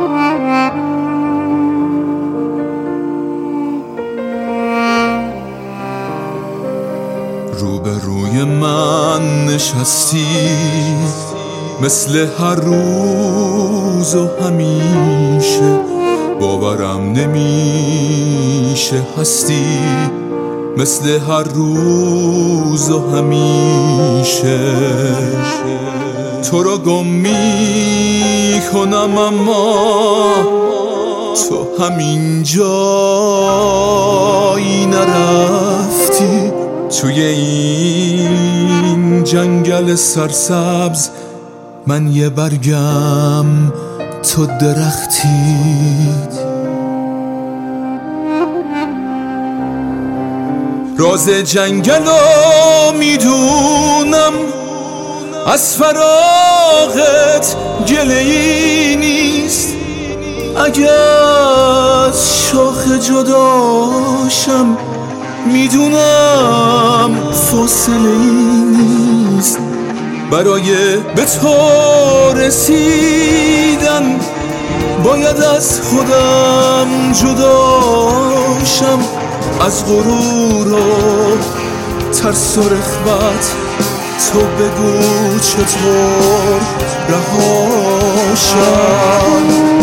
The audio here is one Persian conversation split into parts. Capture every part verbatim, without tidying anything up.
روبروی من نشستی مثل هر روز و همیشه، باورم نمیشه هستی مثل هر روز و همیشه. تو رو گم میکنم اما تو همین جایی نرفتی، توی این جنگل سرسبز من یه برگم تو درختی. راز جنگلو میدونم، از فراغت گله‌ای نیست، اگه از شاخ جداشم میدونم فاصله‌ای نیست. برای به تو رسیدن باید از خودم جداشم، از غرور و ترس و رغبت تو بگو چطور رهاشم.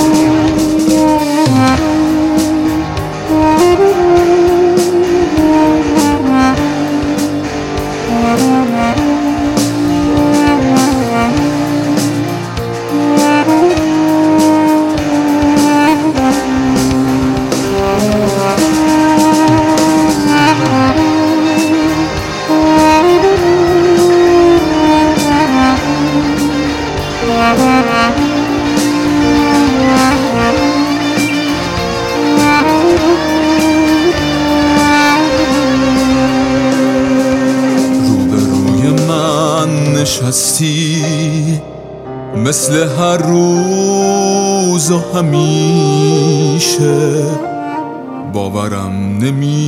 روبروی من نشستی مثل هر روز و همیشه، باورم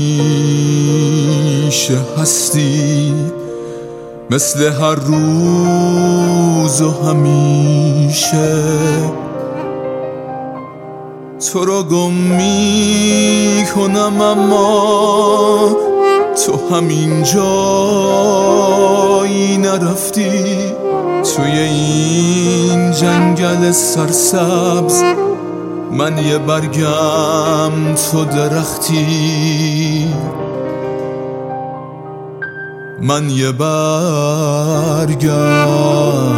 نمیشه هستی مثل هر روز و همیشه. تو رو گم میکنم اما تو همین جایی نرفتی، توی این جنگل سرسبز من یه برگم تو درختی، من یه برگم، تو درختی.